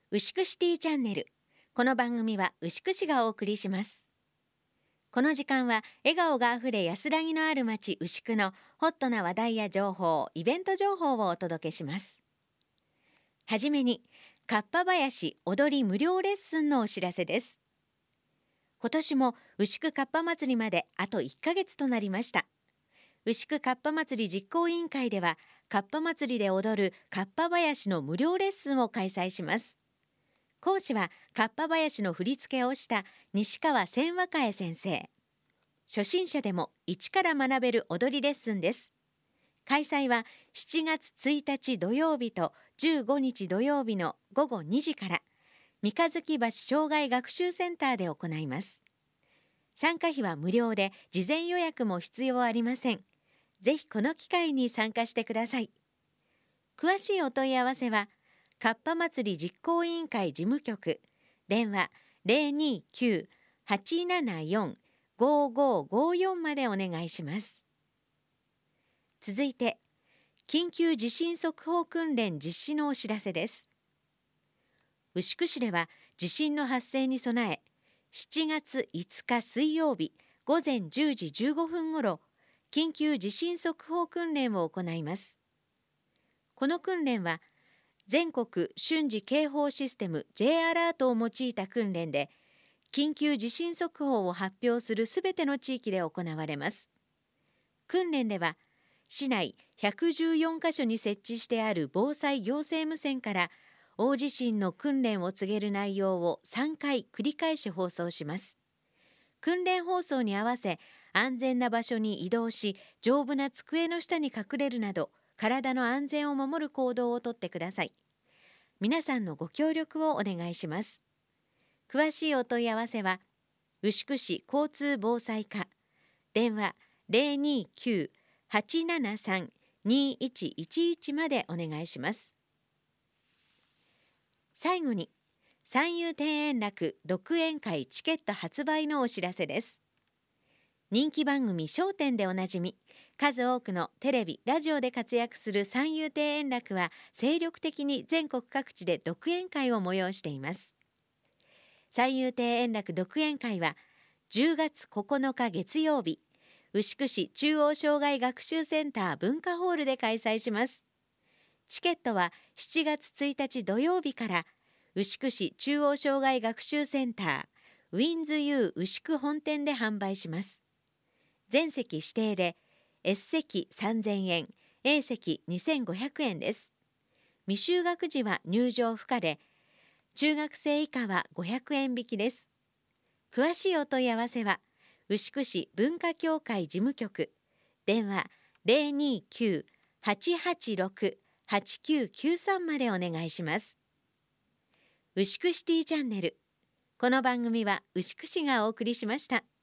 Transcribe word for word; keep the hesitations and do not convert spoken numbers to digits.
牛久シティチャンネル。この番組は牛久市がお送りします。この時間は笑顔があふれ安らぎのある街牛久のホットな話題や情報、イベント情報をお届けします。はじめに、かっぱ林踊り無料レッスンのお知らせです。今年も牛久かっぱ祭りまであといっかげつとなりました。牛久かっぱ祭り実行委員会では、かっぱ祭りで踊るかっぱ林の無料レッスンを開催します。講師はかっぱ林の振り付けをした西川千和佳恵先生。初心者でも一から学べる踊りレッスンです。開催はしちがつついたち土曜日とじゅうごにち土曜日のごごにじから三日月橋障害学習センターで行います。参加費は無料で事前予約も必要ありません。ぜひこの機会に参加してください。詳しいお問い合わせはかっぱ祭り実行委員会事務局電話 ゼロにきゅう はちななよん ごごごよん までお願いします。続いて、緊急地震速報訓練実施のお知らせです。牛久市では地震の発生に備え、しちがついつか水曜日ごぜんじゅうじじゅうごふんごろ、緊急地震速報訓練を行います。この訓練は、全国瞬時警報システム J アラートを用いた訓練で、緊急地震速報を発表するすべての地域で行われます。訓練では、市内ひゃくじゅうよんかしょに設置してある防災行政無線から大地震の訓練を告げる内容をさんかい繰り返し放送します。訓練放送に合わせ、安全な場所に移動し、丈夫な机の下に隠れるなど、体の安全を守る行動をとってください。皆さんのご協力をお願いします。詳しいお問い合わせは、牛久市交通防災課、電話 ゼロにきゅう はちななさん にいちいちいち までお願いします。最後に、三遊亭円楽独演会チケット発売のお知らせです。人気番組笑点でおなじみ、数多くのテレビ、ラジオで活躍する三遊亭円楽は精力的に全国各地で独演会を催しています。三遊亭円楽独演会はじゅうがつここのか月曜日、牛久市中央障害学習センター文化ホールで開催します。チケットはしちがつついたち土曜日から牛久市中央障害学習センターウィンズ U 牛久本店で販売します。全席指定で S 席さんぜんえん、A 席にせんごひゃくえんです。未就学児は入場不可で、中学生以下はごひゃくえん引きです。詳しいお問い合わせは、牛久市文化協会事務局、電話 ゼロにきゅう はちはちろく はちきゅうきゅうさん までお願いします。牛久シティチャンネル。この番組は牛久市がお送りしました。